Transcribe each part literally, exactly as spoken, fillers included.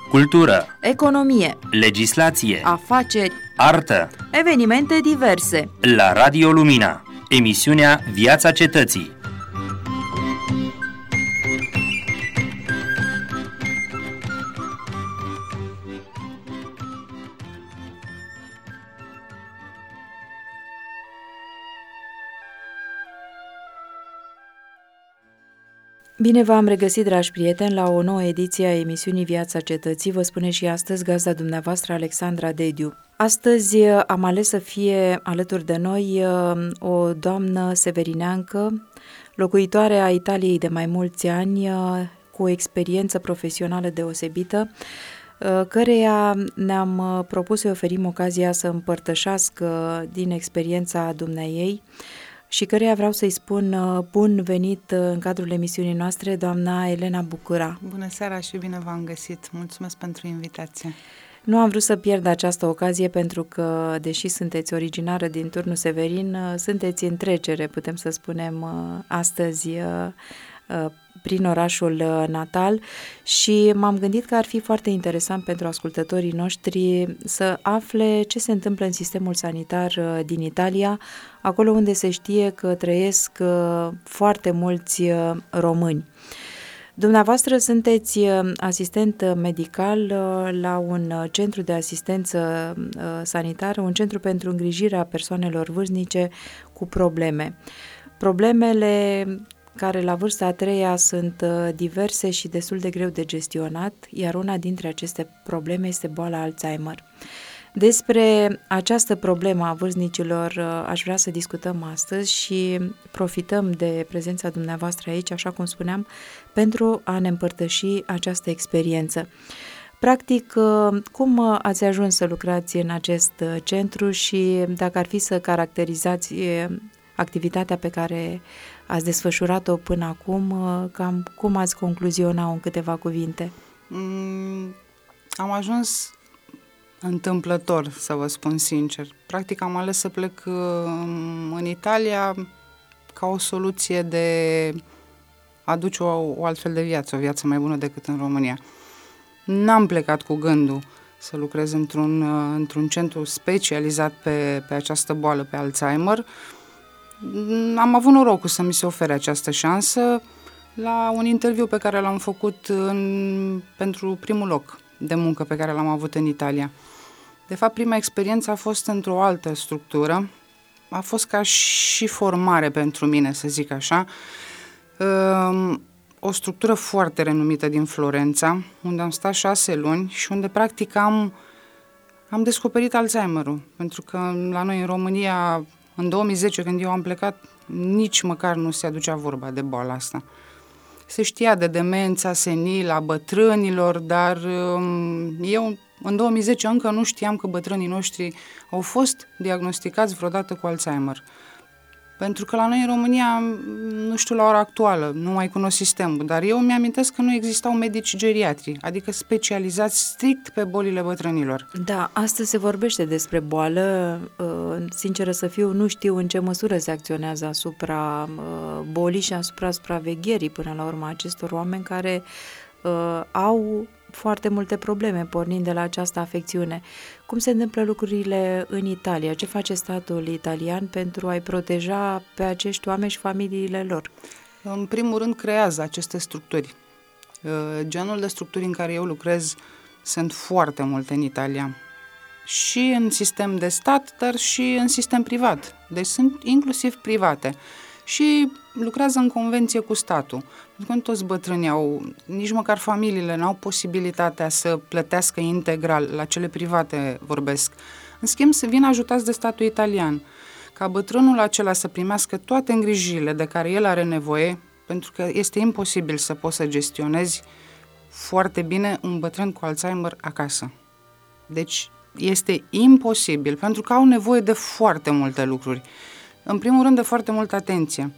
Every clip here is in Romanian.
cultură, economie, legislație, afaceri, artă. evenimente diverse. La Radio Lumina, emisiunea Viața Cetății. Bine v-am regăsit, dragi prieteni, la o nouă ediție a emisiunii Viața Cetății. Vă spune și astăzi gazda dumneavoastră, Alexandra Dediu. Astăzi am ales să fie alături de noi o doamnă severineancă, locuitoare a Italiei de mai mulți ani, cu o experiență profesională deosebită, căreia ne-am propus să-i oferim ocazia să împărtășească din experiența dumneaei și căreia vreau să-i spun bun venit în cadrul emisiunii noastre, doamna Elena Bucura. Bună seara și bine v-am găsit! Mulțumesc pentru invitație! Nu am vrut să pierd această ocazie pentru că, deși sunteți originară din Turnul Severin, sunteți în trecere, putem să spunem, astăzi prin orașul natal și m-am gândit că ar fi foarte interesant pentru ascultătorii noștri să afle ce se întâmplă în sistemul sanitar din Italia, acolo unde se știe că trăiesc foarte mulți români. Dumneavoastră sunteți asistent medical la un centru de asistență sanitară, un centru pentru îngrijirea persoanelor vârstnice cu probleme. Problemele care la vârsta a treia sunt diverse și destul de greu de gestionat, iar una dintre aceste probleme este boala Alzheimer. Despre această problemă a vârstnicilor aș vrea să discutăm astăzi și profităm de prezența dumneavoastră aici, așa cum spuneam, pentru a ne împărtăși această experiență. Practic, cum ați ajuns să lucrați în acest centru și dacă ar fi să caracterizați activitatea pe care ați desfășurat-o până acum, cam cum ați concluziona-o în câteva cuvinte? Mm, am ajuns întâmplător, să vă spun sincer. Practic am ales să plec în Italia ca o soluție de a duce o, o altfel de viață, o viață mai bună decât în România. N-am plecat cu gândul să lucrez într-un, într-un centru specializat pe, pe această boală, pe Alzheimer. Am avut norocul să mi se ofere această șansă la un interviu pe care l-am făcut în, pentru primul loc de muncă pe care l-am avut în Italia. De fapt, prima experiență a fost într-o altă structură, a fost ca și formare pentru mine, să zic așa, o structură foarte renumită din Florența, unde am stat șase luni și unde practic am, am descoperit Alzheimerul, pentru că la noi în România, în două mii zece, când eu am plecat, nici măcar nu se aducea vorba de boala asta. Se știa de demența senilă a bătrânilor, dar eu în două mii zece încă nu știam că bătrânii noștri au fost diagnosticați vreodată cu Alzheimer. Pentru că la noi în România, nu știu la ora actuală, nu mai cunosc sistemul, dar eu mi-amintesc că nu existau medici geriatri, adică specializați strict pe bolile bătrânilor. Da, astăzi se vorbește despre boală, sinceră să fiu, nu știu în ce măsură se acționează asupra bolii și asupra supravegherii până la urmă acestor oameni care uh, au foarte multe probleme pornind de la această afecțiune. Cum se întâmplă lucrurile în Italia? Ce face statul italian pentru a-i proteja pe acești oameni și familiile lor? În primul rând creează aceste structuri. Genul de structuri în care eu lucrez sunt foarte multe în Italia. Și în sistem de stat, dar și în sistem privat. Deci sunt inclusiv private. Și lucrează în convenție cu statul. Pentru că nu toți bătrânii au, nici măcar familiile n-au posibilitatea să plătească integral, la cele private vorbesc. În schimb, să vină ajutați de statul italian, ca bătrânul acela să primească toate îngrijirile de care el are nevoie, pentru că este imposibil să poți să gestionezi foarte bine un bătrân cu Alzheimer acasă. Deci este imposibil, pentru că au nevoie de foarte multe lucruri. În primul rând, de foarte multă atenție,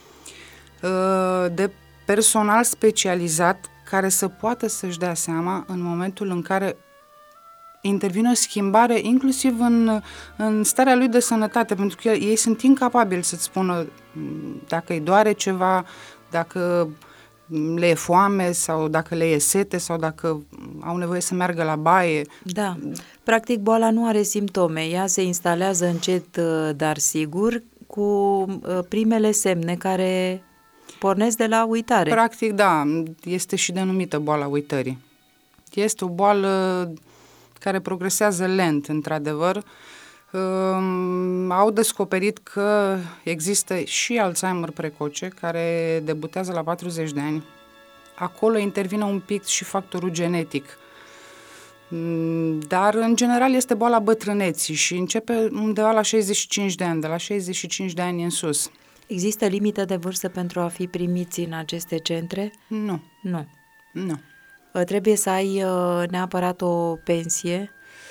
de personal specializat care să poată să-și dea seama în momentul în care intervine o schimbare, inclusiv în, în starea lui de sănătate, pentru că ei sunt incapabili să-ți spună dacă îi doare ceva, dacă le e foame sau dacă le e sete sau dacă au nevoie să meargă la baie. Da, practic boala nu are simptome, ea se instalează încet, dar sigur, cu primele semne care pornesc de la uitare. Practic, da, este și denumită boala uitării. Este o boală care progresează lent, într-adevăr. Um, au descoperit că există și Alzheimer precoce, care debutează la patruzeci de ani. Acolo intervine un pic și factorul genetic. Um, dar, în general, este boala bătrâneții și începe undeva la șaizeci și cinci de ani, de la șaizeci și cinci de ani în sus. Există limită de vârstă pentru a fi primiți în aceste centre? Nu. Nu. Nu. Trebuie să ai neapărat o pensie?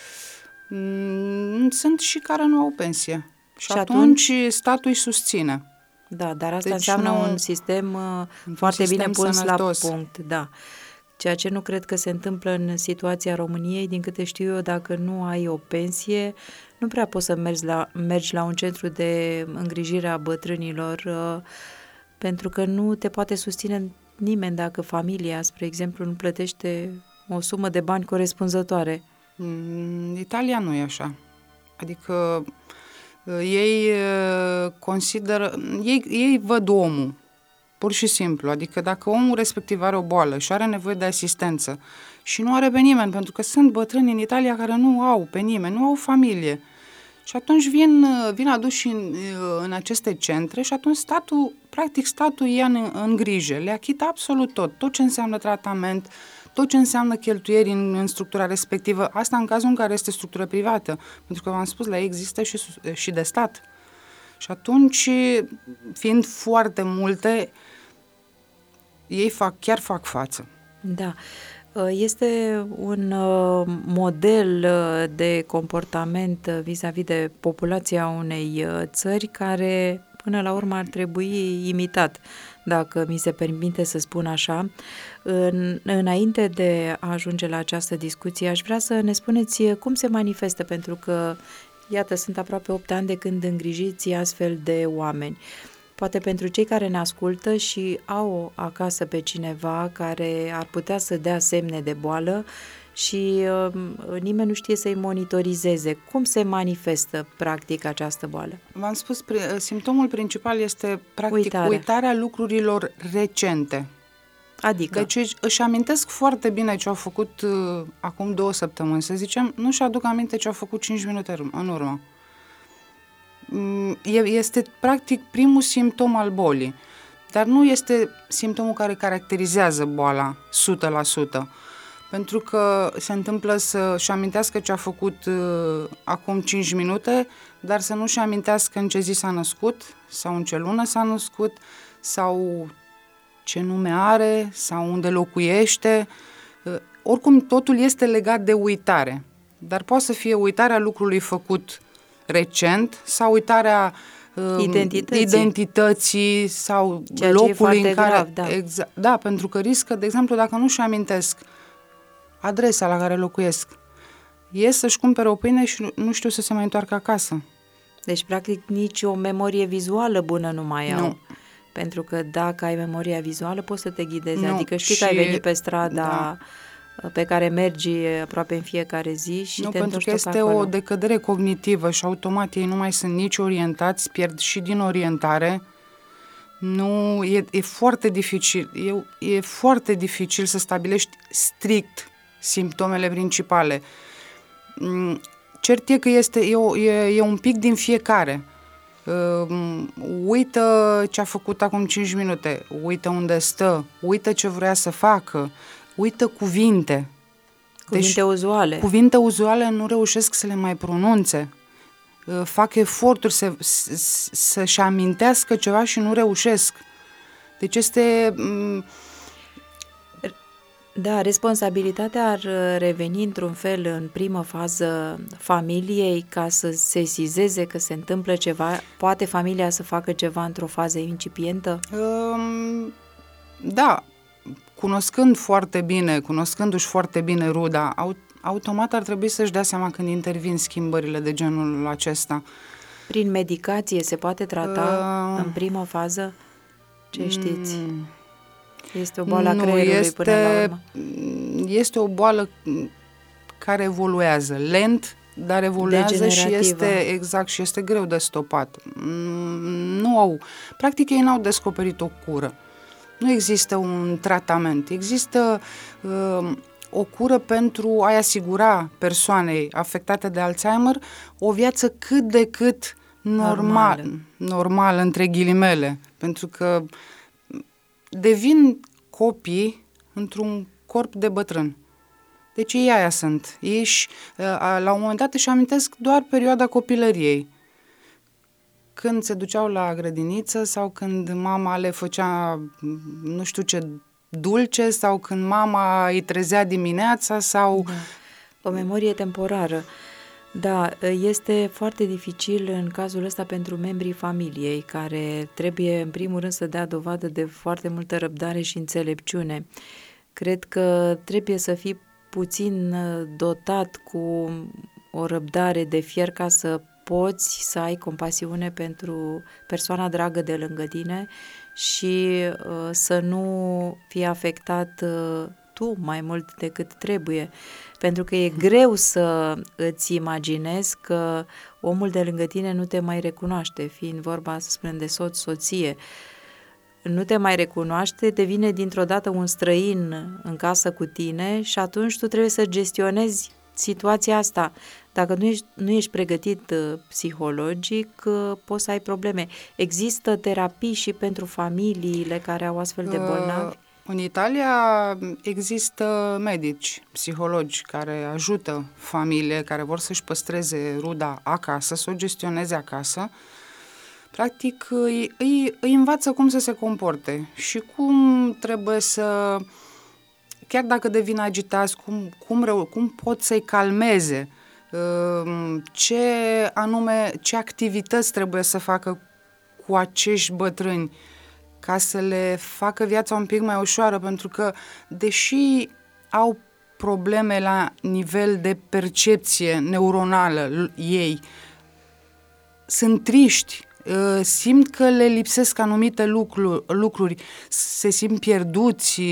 Sunt și care nu au pensie. Și, și atunci, atunci statul îi susține. Da, dar asta deci înseamnă nu, un sistem un foarte sistem bine pus sănătos. La punct. Da. Ceea ce nu cred că se întâmplă în situația României, din câte știu eu, dacă nu ai o pensie, nu prea poți să mergi la, mergi la un centru de îngrijire a bătrânilor, pentru că nu te poate susține nimeni dacă familia, spre exemplu, nu plătește o sumă de bani corespunzătoare. În Italia nu e așa. Adică ei consideră, ei, ei văd omul, pur și simplu. Adică dacă omul respectiv are o boală și are nevoie de asistență și nu are pe nimeni, pentru că sunt bătrâni în Italia care nu au pe nimeni, nu au familie. Și atunci vin, vin aduși în, în aceste centre și atunci statul, practic statul ia în, în grijă, le achită absolut tot, tot ce înseamnă tratament, tot ce înseamnă cheltuieri în, în structura respectivă, asta în cazul în care este structură privată, pentru că v-am spus, la ei există și, și de stat. Și atunci, fiind foarte multe, ei fac, chiar fac față. Da. Este un model de comportament vis-a-vis de populația unei țări care, până la urmă, ar trebui imitat, dacă mi se permite să spun așa. În, înainte de a ajunge la această discuție, aș vrea să ne spuneți cum se manifestă, pentru că, iată, sunt aproape opt ani de când îngrijiți astfel de oameni. Poate pentru cei care ne ascultă și au acasă pe cineva care ar putea să dea semne de boală și uh, nimeni nu știe să-i monitorizeze. Cum se manifestă practic această boală? V-am spus, simptomul principal este practic Uitare. uitarea lucrurilor recente. Adică? Deci își amintesc foarte bine ce au făcut uh, acum două săptămâni, să zicem, nu și aduc aminte ce au făcut cinci minute în urmă. Este practic primul simptom al bolii, dar nu este simptomul care caracterizează boala o sută la sută, pentru că se întâmplă să-și amintească ce a făcut uh, acum cinci minute, dar să nu-și amintească în ce zi s-a născut, sau în ce lună s-a născut, sau ce nume are, sau unde locuiește. Uh, oricum, totul este legat de uitare, dar poate să fie uitarea lucrului făcut recent sau uitarea um, identității. identității sau ceea locului în care... Grav, da. Exact, da, pentru că riscă, de exemplu, dacă nu-și amintesc adresa la care locuiesc, ies să-și cumpere o pâine și nu, nu știu să se mai întoarcă acasă. Deci, practic, nici o memorie vizuală bună nu mai au. Nu. Pentru că dacă ai memoria vizuală, poți să te ghidezi. Nu. Adică știi și... că ai venit pe strada... Da. pe care mergi aproape în fiecare zi și nu, te pentru că este o decădere cognitivă și automat ei nu mai sunt nici orientați, pierd și din orientare. Nu, e, e foarte dificil, e, e foarte dificil să stabilești strict simptomele principale. Cert e că este, e, o, e, e un pic din fiecare. Uh, uită ce a făcut acum cinci minute, uită unde stă, uită ce vrea să facă, uită cuvinte. Cuvinte deci, uzuale. Cuvinte uzuale nu reușesc să le mai pronunțe. Uh, fac eforturi să, să, să-și amintească ceva și nu reușesc. Deci este... Um, Da, responsabilitatea ar reveni într-un fel în primă fază familiei ca să sesizeze că se întâmplă ceva. Poate familia să facă ceva într-o fază incipientă? Um, da, cunoscând foarte bine, cunoscându-și foarte bine ruda, automat ar trebui să-și dea seama când intervin schimbările de genul acesta. Prin medicație se poate trata uh, în primă fază? Ce știți? Este o boală a nu, creierului este, până la urmă. Este o boală care evoluează lent, dar evoluează și este, exact, și este greu de stopat. Nu au, practic ei n-au descoperit o cură. Nu există un tratament. Există uh, o cură pentru a-i asigura persoanei afectate de Alzheimer o viață cât de cât normal, normală, normal între ghilimele, pentru că devin copii într-un corp de bătrân. Deci ei aia sunt. Ei și, la un moment dat își amintesc doar perioada copilăriei. Când se duceau la grădiniță sau când mama le făcea nu știu ce dulce sau când mama îi trezea dimineața sau... Da. O memorie temporară. Da, este foarte dificil în cazul ăsta pentru membrii familiei, care trebuie în primul rând să dea dovadă de foarte multă răbdare și înțelepciune. Cred că trebuie să fii puțin dotat cu o răbdare de fier ca să poți să ai compasiune pentru persoana dragă de lângă tine și uh, să nu fii afectat uh, tu mai mult decât trebuie. Pentru că e greu să îți imaginezi că omul de lângă tine nu te mai recunoaște, fiind vorba, să spunem, de soț, soție. Nu te mai recunoaște, devine dintr-o dată un străin în casă cu tine și atunci tu trebuie să gestionezi situația asta. Dacă nu ești, nu ești pregătit uh, psihologic, uh, poți să ai probleme. Există terapii și pentru familiile care au astfel de bolnavi? Uh, în Italia există medici, psihologi care ajută familiile care vor să-și păstreze ruda acasă, să o gestioneze acasă. Practic îi, îi, îi învață cum să se comporte și cum trebuie să, chiar dacă devin agitați, cum, cum, reu, cum pot să-i calmeze, ce anume, ce activități trebuie să facă cu acești bătrâni ca să le facă viața un pic mai ușoară, pentru că deși au probleme la nivel de percepție neuronală ei, sunt triști, simt că le lipsesc anumite lucruri, lucruri, se simt pierduți,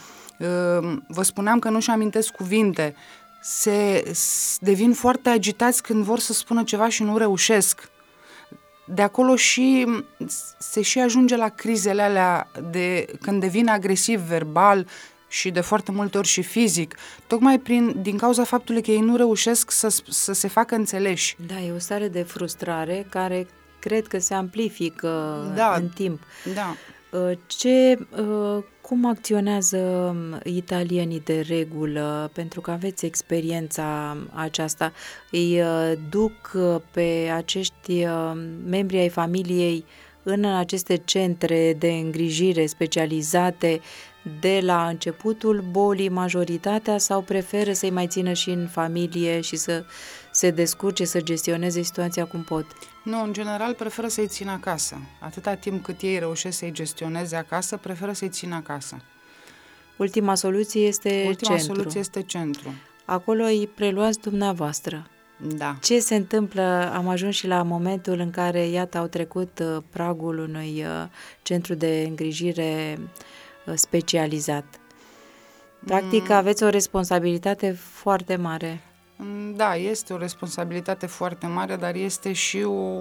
vă spuneam că nu-și amintesc cuvinte, se devin foarte agitați când vor să spună ceva și nu reușesc. De acolo și se și ajunge la crizele alea de când devin agresiv verbal și de foarte multe ori și fizic, tocmai prin, din cauza faptului că ei nu reușesc să, să se facă înțeleși. Da, e o stare de frustrare care cred că se amplifică da, în timp. Da. Ce, cum acționează italienii de regulă, pentru că aveți experiența aceasta, îi duc pe acești membri ai familiei în aceste centre de îngrijire specializate de la începutul bolii majoritatea sau preferă să-i mai țină și în familie și să se descurce, să gestioneze situația cum pot? Nu, în general preferă să-i țină acasă. Atâta timp cât ei reușesc să-i gestioneze acasă, preferă să-i țină acasă. Ultima soluție este Ultima centru. soluție este centru. Acolo îi preluați dumneavoastră. Da. Ce se întâmplă? Am ajuns și la momentul în care, iată, au trecut uh, pragul unui uh, centru de îngrijire uh, specializat. Practic, mm. aveți o responsabilitate foarte mare. Da, este o responsabilitate foarte mare, dar este și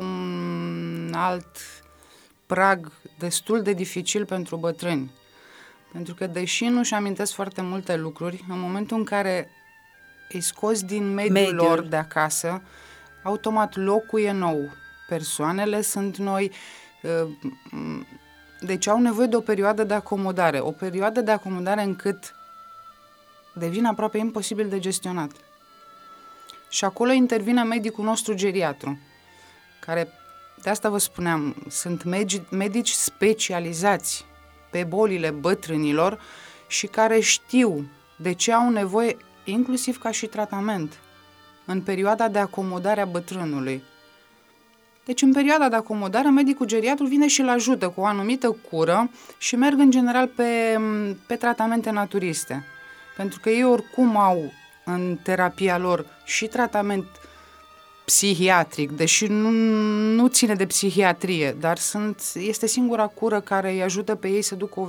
un alt prag destul de dificil pentru bătrâni. Pentru că, deși nu-și amintesc foarte multe lucruri, în momentul în care îi scoți din mediul, mediul lor de acasă, automat locul e nou, persoanele sunt noi, deci au nevoie de o perioadă de acomodare, o perioadă de acomodare încât devine aproape imposibil de gestionat. Și acolo intervine medicul nostru geriatru, care, de asta vă spuneam, sunt medici, medici specializați pe bolile bătrânilor și care știu de ce au nevoie, inclusiv ca și tratament, în perioada de acomodare a bătrânului. Deci, în perioada de acomodare, medicul geriatru vine și îl ajută cu o anumită cură și merg în general pe, pe tratamente naturiste. Pentru că ei oricum au în terapia lor și tratament psihiatric, deși nu, nu ține de psihiatrie, dar sunt, este singura cură care îi ajută pe ei să ducă o,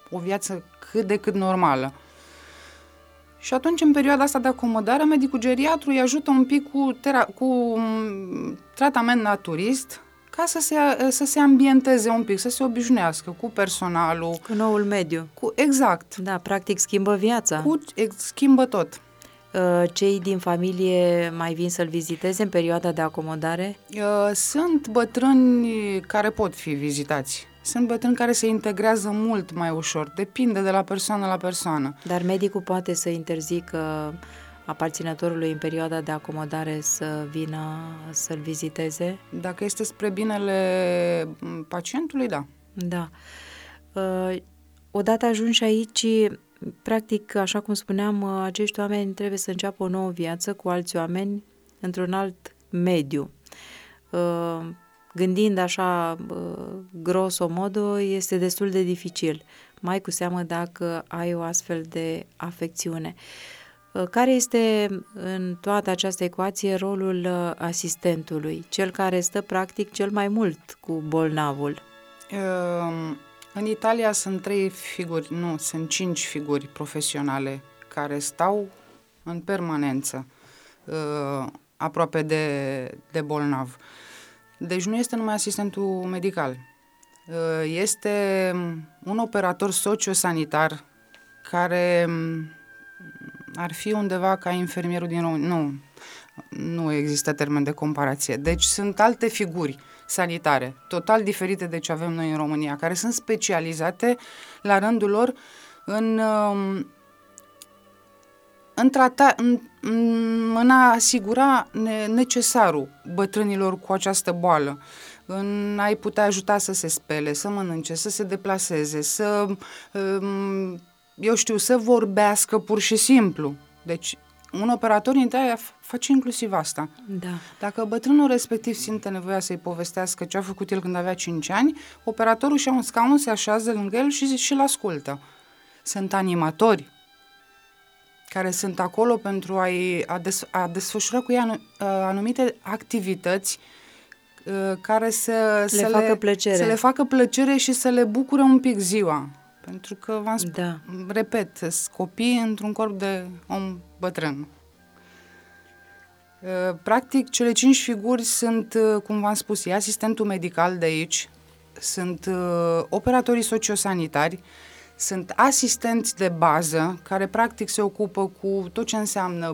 o viață cât de cât normală. Și atunci, în perioada asta de acomodare, medicul geriatru îi ajută un pic cu, tera- cu tratament naturist, ca să se, să se ambienteze un pic, să se obișnuiască cu personalul. Cu noul mediu. Cu, exact. Da, practic schimbă viața. Cu, schimbă tot. Cei din familie mai vin să-l viziteze în perioada de acomodare? Sunt bătrâni care pot fi vizitați. Sunt bătrâni care se integrează mult mai ușor. Depinde de la persoană la persoană. Dar medicul poate să interzică aparținătorului în perioada de acomodare să vină să-l viziteze? Dacă este spre binele pacientului, da. Da. Odată ajunși aici, practic, așa cum spuneam, acești oameni trebuie să înceapă o nouă viață cu alți oameni într-un alt mediu. Gândind așa grosomodo, este destul de dificil, mai cu seamă dacă ai o astfel de afecțiune. Care este în toată această ecuație rolul asistentului, cel care stă practic cel mai mult cu bolnavul? În Italia sunt trei figuri, nu, sunt cinci figuri profesionale care stau în permanență aproape de, de bolnav. Deci nu este numai asistentul medical. Este un operator sociosanitar care ar fi undeva ca infermierul din România. Nu, nu există termen de comparație. Deci sunt alte figuri sanitare, total diferite de ce avem noi în România, care sunt specializate la rândul lor în, în, trata, în, în a asigura necesarul bătrânilor cu această boală, în a-i putea ajuta să se spele, să mănânce, să se deplaseze, să, eu știu, să vorbească pur și simplu. Deci un operator în Italia face inclusiv asta. Da. Dacă bătrânul respectiv simte nevoia să-i povestească ce a făcut el când avea cinci ani, operatorul și-a un scaun, se așează lângă el și și-l ascultă. Sunt animatori care sunt acolo pentru a-i, a, des, a desfășura cu ei anu, anumite activități care să le, să, facă le, plăcere. să le facă plăcere și să le bucure un pic ziua. Pentru că, v-am spus, da. repet, sunt copii într-un corp de om bătrân. Practic, cele cinci figuri sunt, cum v-am spus, e asistentul medical de aici, sunt uh, operatorii sociosanitari, sunt asistenți de bază, care practic se ocupă cu tot ce înseamnă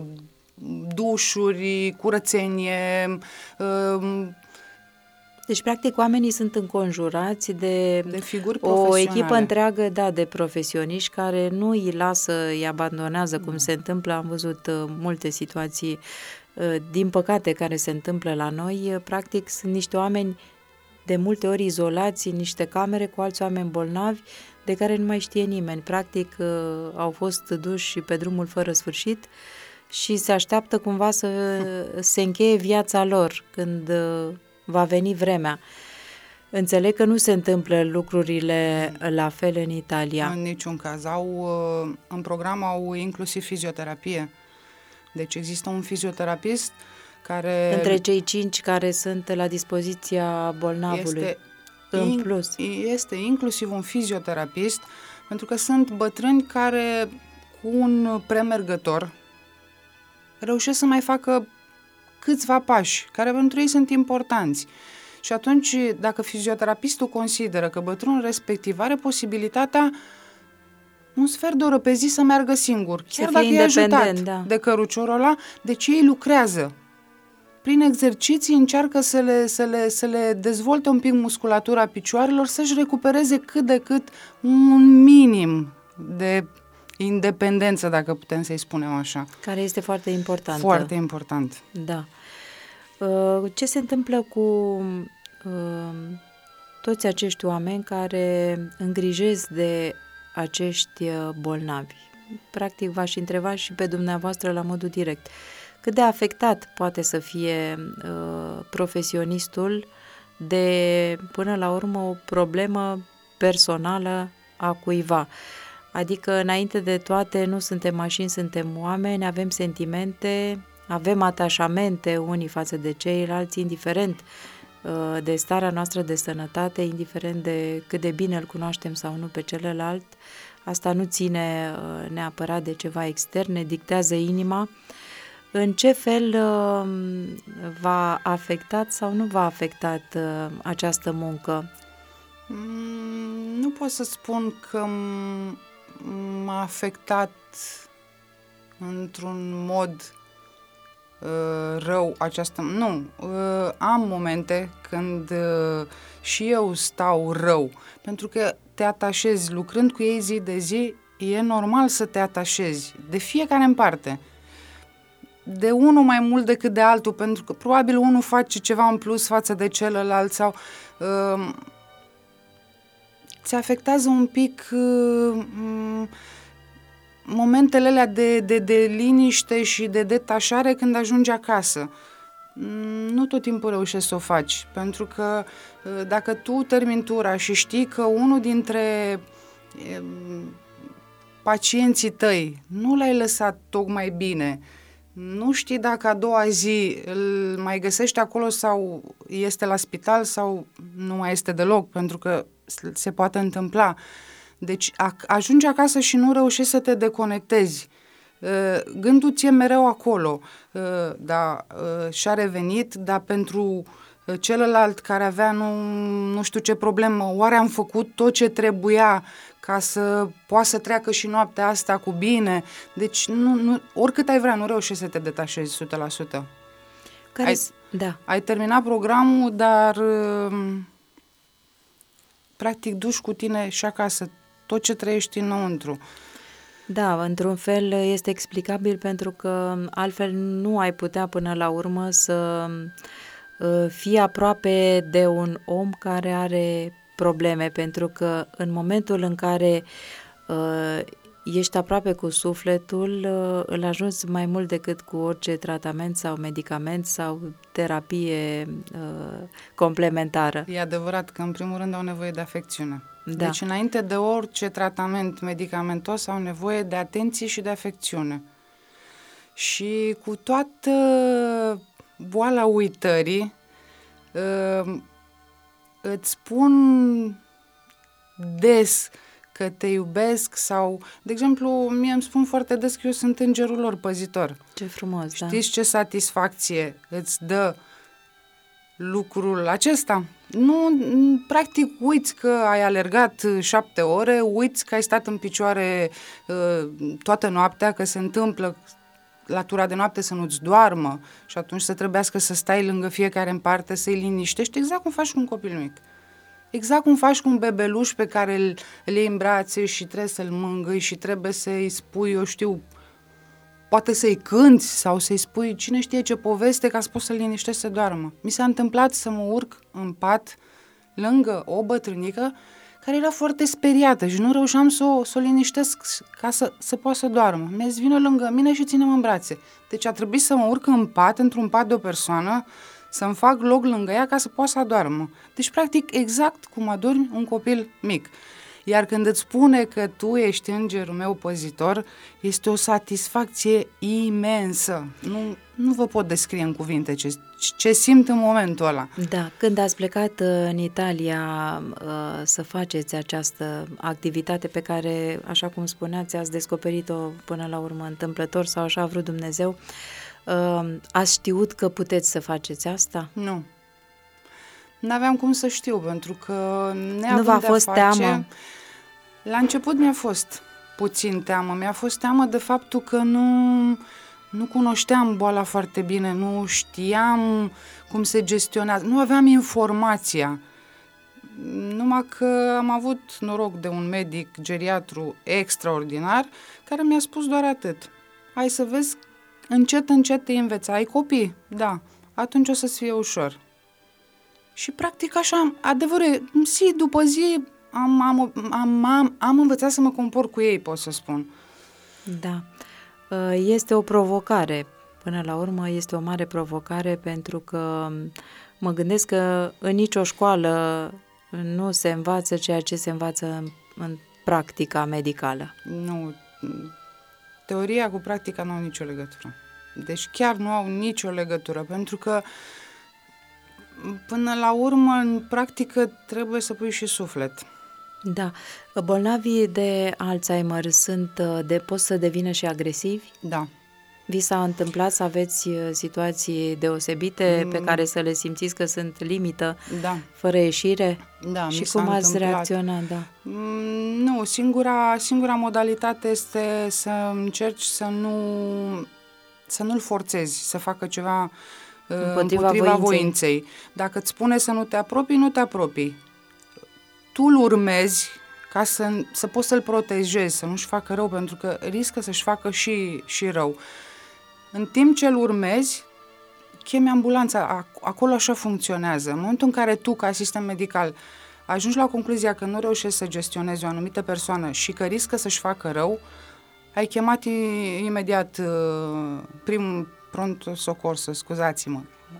dușuri, curățenie. Uh, deci, practic, oamenii sunt înconjurați de, de figuri o echipă întreagă, da, de profesioniști care nu îi lasă, îi abandonează, cum mm. se întâmplă. Am văzut uh, multe situații, uh, din păcate, care se întâmplă la noi. Uh, practic, sunt niște oameni de multe ori izolați în niște camere cu alți oameni bolnavi de care nu mai știe nimeni. Practic, uh, au fost duși pe drumul fără sfârșit și se așteaptă cumva să se încheie viața lor când uh, va veni vremea. Înțeleg că nu se întâmplă lucrurile la fel în Italia. În niciun caz. Au, în program au inclusiv fizioterapie. Deci există un fizioterapist care... Între cei cinci care sunt la dispoziția bolnavului. Este, în in, plus. Este inclusiv un fizioterapist, pentru că sunt bătrâni care cu un premergător reușesc să mai facă câțiva pași, care pentru ei sunt importanți. Și atunci, dacă fizioterapistul consideră că bătrânul respectiv are posibilitatea un sfert de oră pe zi să meargă singur, chiar dacă e ajutat da. de căruciorul ăla, deci ei lucrează. Prin exerciții încearcă să le, să, le, să le dezvolte un pic musculatura picioarelor, să-și recupereze cât de cât un minim de independență, dacă putem să-i spunem așa. Care este foarte importantă. Foarte important. Da. Ce se întâmplă cu uh, toți acești oameni care îngrijesc de acești bolnavi? Practic v-aș întreba și pe dumneavoastră la modul direct. Cât de afectat poate să fie uh, profesionistul de, până la urmă, o problemă personală a cuiva? Adică, înainte de toate, nu suntem mașini, suntem oameni, avem sentimente, avem atașamente unii față de ceilalți, indiferent uh, de starea noastră de sănătate, indiferent de cât de bine îl cunoaștem sau nu pe celălalt, asta nu ține neapărat de ceva extern, ne dictează inima. În ce fel v-a afectat sau nu v-a afectat această muncă? Mm, nu pot să spun că m-a afectat într-un mod uh, rău această... Nu, uh, am momente când uh, și eu stau rău, pentru că te atașezi, lucrând cu ei zi de zi, e normal să te atașezi, de fiecare în parte. De unul mai mult decât de altul, pentru că probabil unul face ceva în plus față de celălalt sau... Uh, ți afectează un pic uh, momentele alea de, de, de liniște și de detașare când ajungi acasă. Nu tot timpul reușești să o faci, pentru că uh, dacă tu termini tura și știi că unul dintre uh, pacienții tăi nu l-ai lăsat tocmai bine, nu știi dacă a doua zi îl mai găsești acolo sau este la spital sau nu mai este deloc, pentru că se poate întâmpla. Deci a, ajungi acasă și nu reușești să te deconectezi. Gândul ți-e mereu acolo. Da, și-a revenit, dar pentru celălalt care avea nu, nu știu ce problemă, oare am făcut tot ce trebuia ca să poată să treacă și noaptea asta cu bine? Deci nu, nu, oricât ai vrea, nu reușești să te detașezi o sută la sută. Care ai, da. ai terminat programul, dar practic duci cu tine și acasă tot ce trăiești înăuntru. Da, într-un fel este explicabil pentru că altfel nu ai putea până la urmă să fii aproape de un om care are probleme, pentru că în momentul în care uh, ești aproape cu sufletul, uh, îl ajungi mai mult decât cu orice tratament sau medicament sau terapie uh, complementară. E adevărat că în primul rând au nevoie de afecțiune. Da. Deci înainte de orice tratament medicamentos au nevoie de atenție și de afecțiune. Și cu toată boala uitării, uh, îți spun des că te iubesc sau, de exemplu, mie îmi spun foarte des că eu sunt îngerul lor păzitor. Ce frumos, Știți da. ce satisfacție îți dă lucrul acesta? Nu, practic uiți că ai alergat șapte ore, uiți că ai stat în picioare uh, toată noaptea, că se întâmplă la tura de noapte să nu-ți doarmă și atunci să trebuiască să stai lângă fiecare în parte, să-i liniștești, exact cum faci cu un copil mic. Exact cum faci cu un bebeluș pe care îl, îl iei în brațe și trebuie să-l mângâi și trebuie să-i spui, eu știu, poate să-i cânti sau să-i spui cine știe ce poveste ca să poți să-l liniștești să doarmă. Mi s-a întâmplat să mă urc în pat lângă o bătrânică care era foarte speriată și nu reușeam să o, să o liniștesc ca să, să poată să doarmă. Mi-a zis, vină lângă mine și ține-mă în brațe. Deci a trebuit să mă urc în pat, într-un pat de o persoană, să-mi fac loc lângă ea ca să poată să doarmă. Deci, practic, exact cum adormi un copil mic. Iar când îți spune că tu ești îngerul meu păzitor, este o satisfacție imensă. Nu, nu vă pot descrie în cuvinte ce, ce simt în momentul ăla. Da, când ați plecat în Italia să faceți această activitate pe care, așa cum spuneați, ați descoperit-o până la urmă întâmplător sau așa a vrut Dumnezeu, ați știut că puteți să faceți asta? Nu. N-aveam cum să știu, pentru că nu v-a fost face, teamă? La început mi-a fost puțin teamă. Mi-a fost teamă de faptul că nu, nu cunoșteam boala foarte bine, nu știam cum se gestionează, nu aveam informația. Numai că am avut noroc de un medic geriatru extraordinar care mi-a spus doar atât. Hai să vezi, încet, încet te înveți. Ai copii? Da. Atunci o să-ți fie ușor. Și practic așa, adevărul, zi după zi am, am, am, am, am învățat să mă compor cu ei, pot să spun. Da. Este o provocare, până la urmă este o mare provocare, pentru că mă gândesc că în nicio școală nu se învață ceea ce se învață în, în practica medicală. Nu, teoria cu practica nu au nicio legătură. Deci chiar nu au nicio legătură, pentru că până la urmă, în practică, trebuie să pui și suflet. Da. Bolnavii de Alzheimer sunt de pot să devină și agresivi? Da. Vi s-a întâmplat să aveți situații deosebite mm. pe care să le simțiți că sunt limită, da. fără ieșire? Da, și mi cum s-a ați întâmplat. reacționat? Da. Mm, nu, singura, singura modalitate este să încerci să nu să nu-l forțezi, să facă ceva împotriva, împotriva voinței. voinței. Dacă îți spune să nu te apropii, nu te apropii. Tu îl urmezi ca să, să poți să-l protejezi, să nu-și facă rău, pentru că riscă să-și facă și, și rău. În timp ce îl urmezi, chemi ambulanța. Acolo așa funcționează. În momentul în care tu, ca sistem medical, ajungi la concluzia că nu reușești să gestionezi o anumită persoană și că riscă să-și facă rău, ai chemat imediat uh, primul pronto soccorso, scuzați-mă,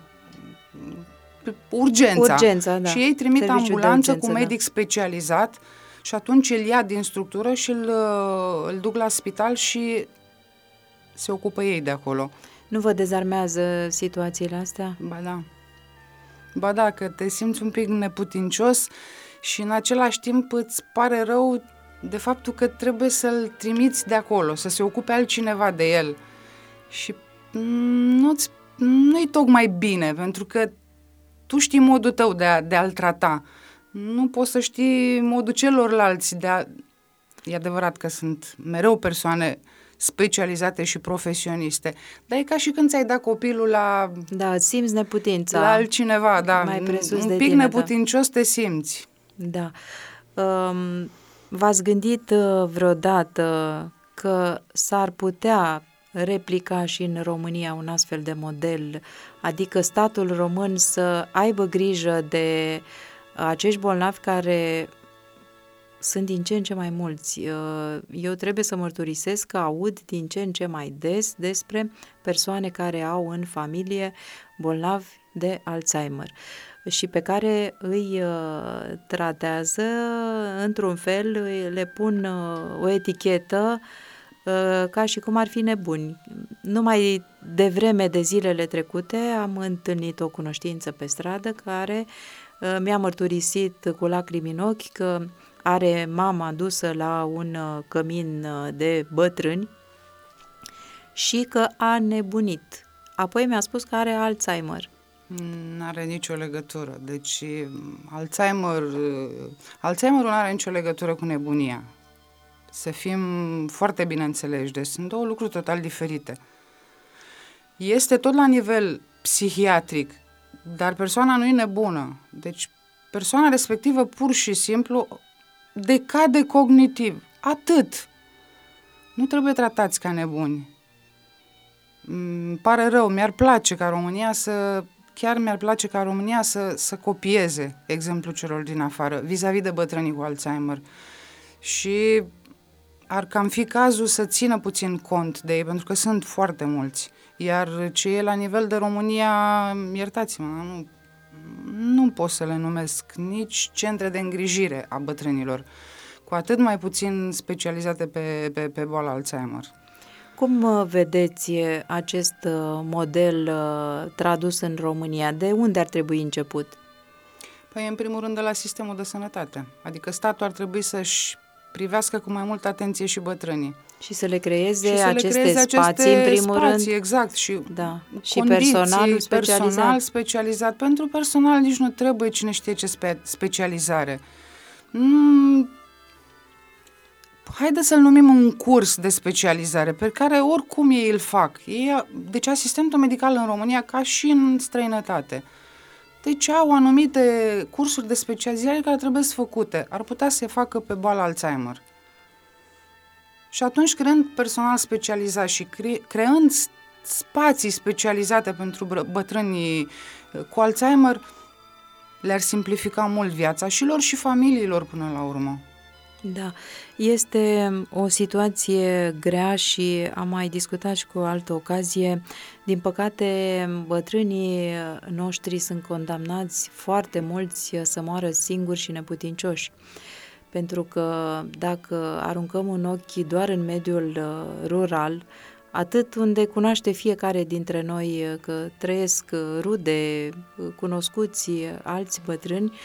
urgența. Urgența, da. Și ei trimit Serviciul ambulanță urgență, cu medic da. specializat și atunci îl ia din structură și îl, îl duc la spital și se ocupă ei de acolo. Nu vă dezarmează situațiile astea? Ba da. Ba da, că te simți un pic neputincios și în același timp îți pare rău de faptul că trebuie să-l trimiți de acolo, să se ocupe altcineva de el. Și nu-ți, nu-i tocmai bine, pentru că tu știi modul tău de, a, de a-l trata. Nu poți să știi modul celorlalți de a... E adevărat că sunt mereu persoane specializate și profesioniste, dar e ca și când ți-ai dat copilul la... Da, simți neputința. La altcineva, da. Mai presus un de pic tine, neputincios da. Te simți. Da. Um, v-ați gândit vreodată că s-ar putea replica și în România un astfel de model, adică statul român să aibă grijă de acești bolnavi care sunt din ce în ce mai mulți. Eu trebuie să mărturisesc că aud din ce în ce mai des despre persoane care au în familie bolnavi de Alzheimer și pe care îi tratează într-un fel, le pun o etichetă ca și cum ar fi nebuni. Numai de vreme de zilele trecute am întâlnit o cunoștință pe stradă care mi-a mărturisit cu lacrimi în ochi că are mama dusă la un cămin de bătrâni și că a nebunit. Apoi mi-a spus că are Alzheimer. N-are nicio legătură. Deci Alzheimer, Alzheimerul nu are nicio legătură cu nebunia. Să fim foarte bine înțeleși. Deci sunt două lucruri total diferite. Este tot la nivel psihiatric, dar persoana nu e nebună. Deci persoana respectivă pur și simplu decade cognitiv. Atât. Nu trebuie tratați ca nebuni. Îmi pare rău, mi-ar place ca România să... Chiar mi-ar place ca România să, să copieze exemplul celor din afară, vis-a-vis de bătrânii cu Alzheimer. Și ar cam fi cazul să țină puțin cont de ei, pentru că sunt foarte mulți. Iar ce e la nivel de România, iertați-mă, nu, nu pot să le numesc nici centre de îngrijire a bătrânilor, cu atât mai puțin specializate pe, pe, pe boala Alzheimer. Cum vedeți acest model tradus în România? De unde ar trebui început? Păi, în primul rând, de la sistemul de sănătate. Adică statul ar trebui să-și privească cu mai multă atenție și bătrânii. Și să le creeze, și să aceste, le creeze spații, aceste în primul spații, rând. exact. Și, da. și condiții, personal specializat. personal specializat. Pentru personal nici nu trebuie cine știe ce spe- specializare. Mm, Haide să-l numim un curs de specializare, pe care oricum ei îl fac. Ei, deci asistentul medical în România, ca și în străinătate, deci au anumite cursuri de specializare care trebuie să făcute. Ar putea să se facă pe boala Alzheimer. Și atunci, creând personal specializat și cre- creând spații specializate pentru bătrânii cu Alzheimer, le-ar simplifica mult viața și lor și familiilor până la urmă. Da, este o situație grea și am mai discutat și cu o altă ocazie. Din păcate, bătrânii noștri sunt condamnați foarte mulți să moară singuri și neputincioși. Pentru că dacă aruncăm un ochi doar în mediul rural, atât unde cunoaște fiecare dintre noi că trăiesc rude, cunoscuți, alți bătrâni,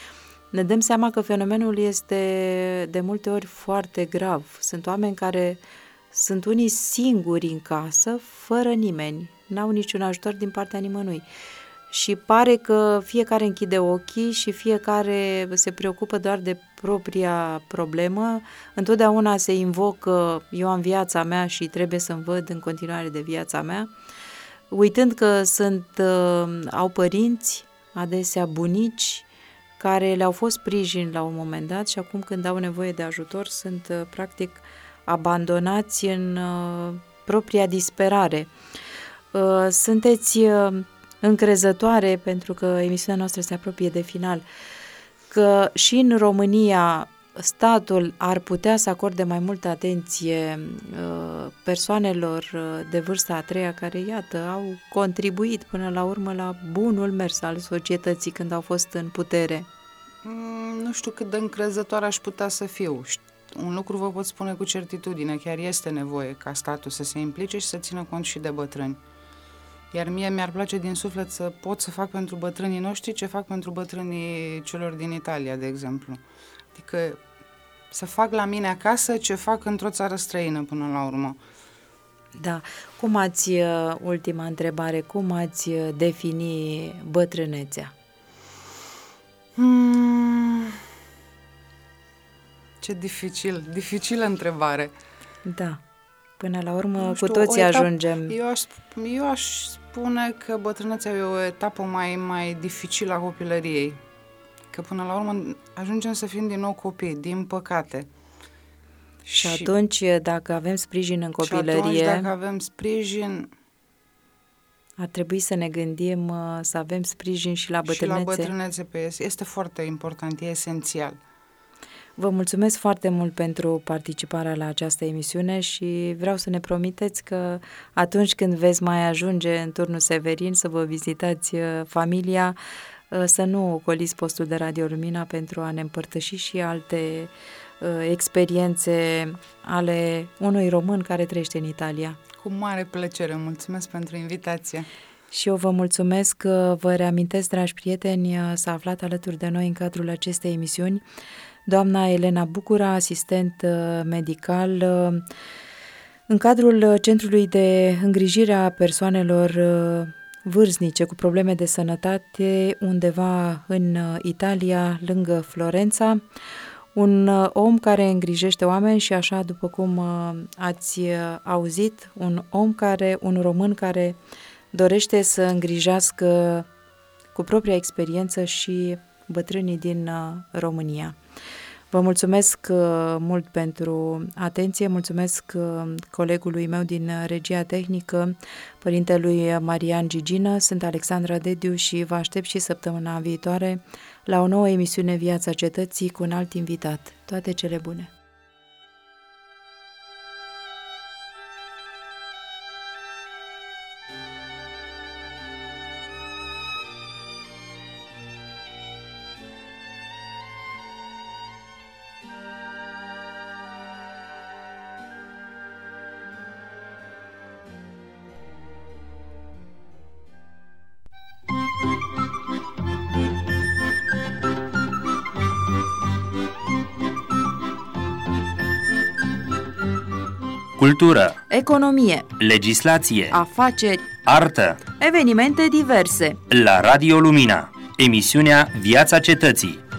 ne dăm seama că fenomenul este de multe ori foarte grav. Sunt oameni care sunt unii singuri în casă, fără nimeni, n-au niciun ajutor din partea nimănui. Și pare că fiecare închide ochii și fiecare se preocupă doar de propria problemă. Întotdeauna se invocă, eu am viața mea și trebuie să-mi văd în continuare de viața mea, uitând că sunt, au părinți, adesea bunici, care le-au fost sprijin la un moment dat și acum când au nevoie de ajutor sunt practic abandonați în propria disperare. Sunteți încrezătoare, pentru că emisiunea noastră se apropie de final, că și în România statul ar putea să acorde mai multă atenție persoanelor de vârsta a treia care, iată, au contribuit până la urmă la bunul mers al societății când au fost în putere? Nu știu cât de încrezătoare aș putea să fiu. Un lucru vă pot spune cu certitudine, chiar este nevoie ca statul să se implice și să țină cont și de bătrâni. Iar mie mi-ar place din suflet să pot să fac pentru bătrânii noștri ce fac pentru bătrânii celor din Italia, de exemplu. Adică să fac la mine acasă ce fac într-o țară străină până la urmă. Da. Cum ați, ultima întrebare, cum ați defini bătrânețea? Hmm, ce dificil, dificilă întrebare. Da. Până la urmă, știu, cu toții etapă, ajungem. Eu aș, eu aș spune că bătrânețea e o etapă mai, mai dificilă a copilăriei. Că până la urmă ajungem să fim din nou copii, din păcate. Și, și atunci, dacă avem sprijin în copilărie... Și atunci, dacă avem sprijin... Ar trebui să ne gândim să avem sprijin și la bătrânețe. Și la bătrânețe, este foarte important, e esențial. Vă mulțumesc foarte mult pentru participarea la această emisiune și vreau să ne promiteți că atunci când veți mai ajunge în turnul Severin să vă vizitați familia, să nu ocoliți postul de Radio Lumina pentru a ne împărtăși și alte experiențe ale unui român care trăiește în Italia. Cu mare plăcere, mulțumesc pentru invitație. Și eu vă mulțumesc, că vă reamintesc, dragi prieteni, s-a aflat alături de noi în cadrul acestei emisiuni doamna Elena Bucura, asistent medical în cadrul Centrului de Îngrijire a Persoanelor Vârstnice cu probleme de sănătate undeva în Italia, lângă Florența. Un om care îngrijește oameni și, așa după cum ați auzit, un om care, un român care dorește să îngrijească cu propria experiență și bătrânii din România. Vă mulțumesc mult pentru atenție, mulțumesc colegului meu din regia tehnică, părintelui Marian Gigină. Sunt Alexandra Dediu și vă aștept și săptămâna viitoare la o nouă emisiune Viața Cetății cu un alt invitat. Toate cele bune! Cultură, economie, legislație, afaceri, artă, evenimente diverse. la Radio Lumina, emisiunea Viața Cetății.